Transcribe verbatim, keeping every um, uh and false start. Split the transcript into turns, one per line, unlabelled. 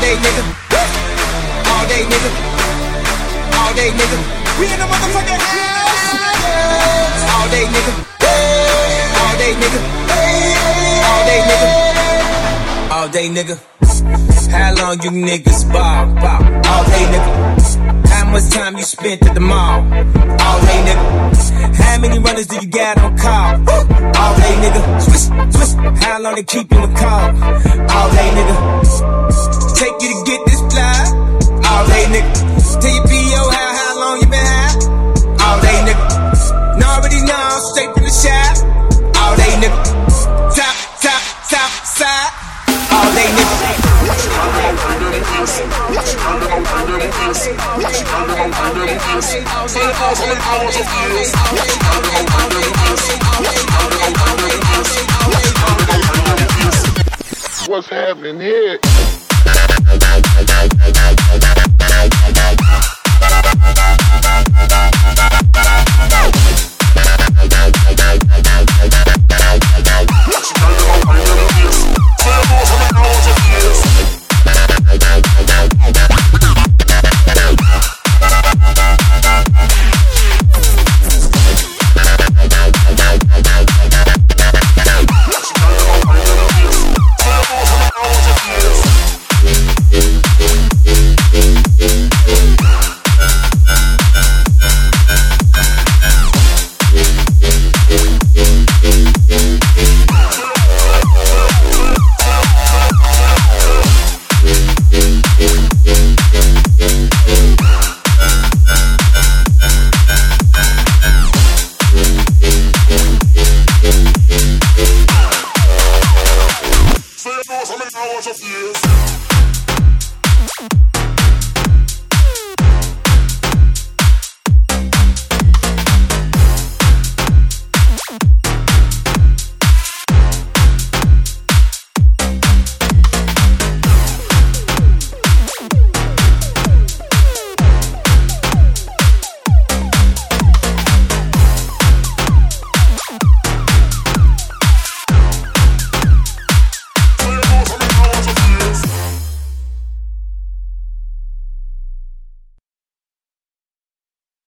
day, nigga. All day, nigga. All day, nigga. We in the motherfucking house. All day, nigga. All day, nigga. All day, nigga. All day, nigga. How long you niggas ball? Ball. All day, nigga. How much time you spent at the mall? All day, nigga. How many runners do you got on call? All day, nigga. Swish, swish. How long they keep you in call? All day, nigga. Take you to get this fly. All day, nigga. Tell your P O how, how long you been high? All day, nigga. Know already know I'm straight from the shop. All day, nigga. Top, top, top, side. All day, nigga.
What's happening here?
Hours of years.